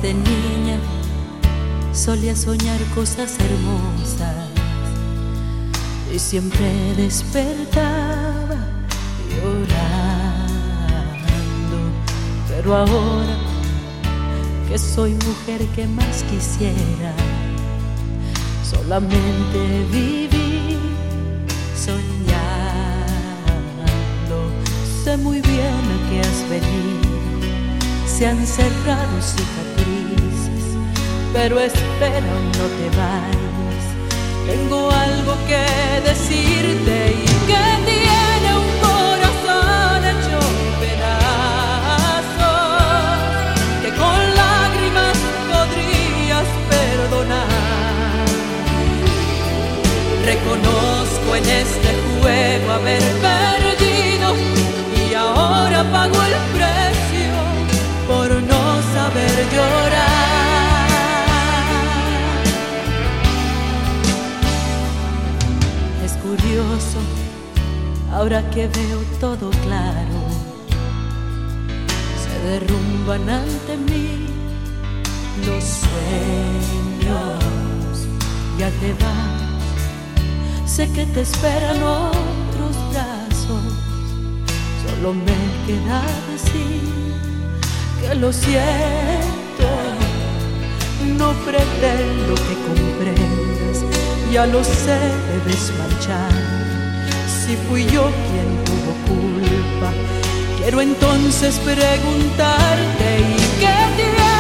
de niña solía soñar cosas hermosas y siempre despertaba llorando. Pero ahora que soy mujer, ¿qué más quisiera? Solamente vivir soñando. Sé muy bien a qué has venido, se han cerrado cicatrices, pero espera, no te vayas. Tengo algo que decirte y que tiene un corazón hecho pedazos, que con lágrimas podrías perdonar. Reconozco en este juego haber perdido y ahora pago el precio por no saber llorar. Es curioso, ahora que veo todo claro, se derrumban ante mí los sueños. Ya te vas, sé que te esperan otros brazos. Solo me queda decir que lo siento, no pretendo que comprendas, ya lo sé, debes marchar. Si fui yo quien tuvo culpa, quiero entonces preguntarte, ¿y qué tienes?